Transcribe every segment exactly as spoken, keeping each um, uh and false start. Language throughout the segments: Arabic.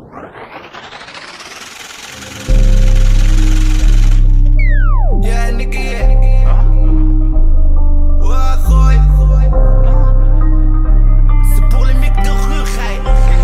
يا نقية واخوي سبور لي ميك دو غو خاي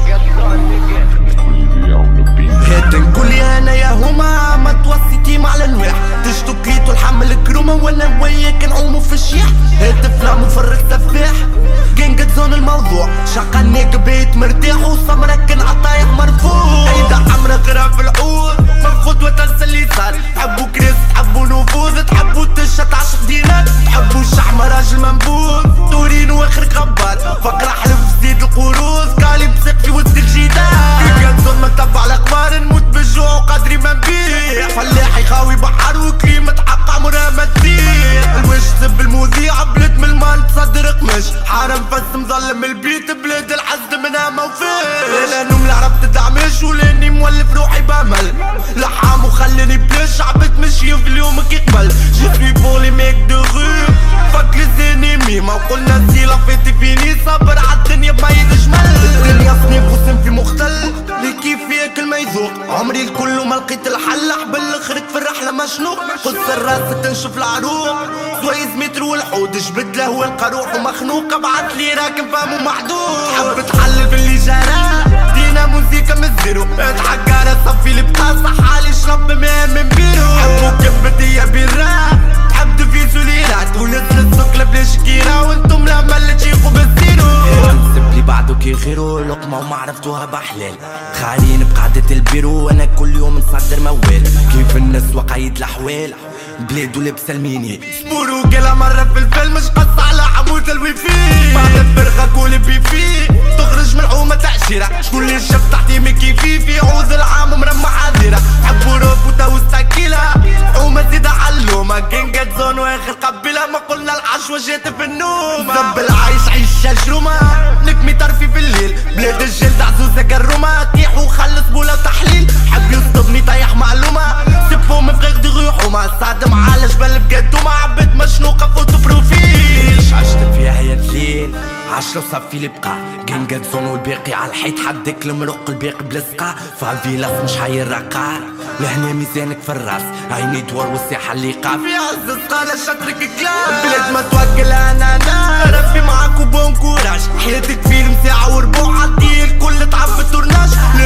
هات نقولي انا يا هما ما توصيتي مع الانواع تشتو كيتو الحمل كرومه وانا وياك نعومو في الشيح هات فلام وفرق سفاح كان زون الموضوع شقناك بيت مرتاح وصمرك كان عطايح مرفوع ايدا حمرا قرا في العود مرفوض وتنسى اللي صار تحبوا كريس تحبوا نفوذ تحبوا تشت عشق دينات تحبوا الشحمة راجل منبوذ تورين واخر خبار فقرا حلف زيد القروض قالي بسق في وسط الجدال كان زون ما تبع الاخبار نموت بالجوع وقدري ما نبيع فلاح يخاوي بحر وكريم تحق عمرها ما تزيد الوش سب المذيع بلد من المال تصدر قمش حارم فس مظلم البيت بلاد الحسد منها ما وفيش لانهم العرب تدعمش ولاني مولف روحي بامل لحام وخليني بلاش عبد مشي في اليوم كيقبل جسوي بولي ميك دو غو فك لزينيمي ما وقلنا زيلا فيتي فيني صبر عالدنيا بميد جمل الدنيا صنيف وسم في مختل لي كيف فيها كل ما يذوق عمري الكل وما لقيت الحل حبل خرج في الرحلة مشنوق قدس الراس تنشف العروق سويز متر والحود جبد له والقروح ومخنوق ابعت لي راكب فامو محدود حب تحلل باللي جرى دينا موزيكا من الزيرو اتحكى صفي اللي بقى صح حالي شرب بماء من بيرو حبو كبدية بالراب حب دفيسو ليلات ونزل السكلة بلا شكيرة وانتم لما اللي تشيخوا بالزيرو نسب لي بعدو كي غيرو لقمة وما عرفتوها بحلال خالين بقعدة البيرو وانا كل يوم نصدر موال كيف الناس وقايد الاحوال بلاد ولبس الميني سبورو قالها مرة في الفيلم مش قص على عمود الويفي بعد الفرقة كل بيفي تخرج من عومة تعشيرة شكون اللي شاف تحتي مكي في في عوز العام مرمى حاضرة حبوا روب وتاوز تاكيلة عومة زيدة علومة كان قد زون واخر قبيلة ما قلنا العشوة جات في النوم زب العيش عيشة شرومة نكمي طرفي في الليل بلاد الجلد عزوزة كرومة طيح وخلص بولا وتحليل حب يصطبني طيح معلومة سبو مفغيغ دي غيوحومة سعد معالج بل بجد وما عبد مشنوقة فوتو بروفيل عشت فيها يا الليل عشرة وصفي اللي بقى كان قد زون والباقي على الحيط حدك المرق الباقي بلصقة فالفيلاس مش حيرقع لهنا ميزانك في الراس عيني دور والساحة اللي قاع في عز الصقالة شطرك كلام بلاد ما توكل انا انا ربي معاك وبون كوراج حياتك فيلم ساعة وربوع عدي الكل تعب في التورناج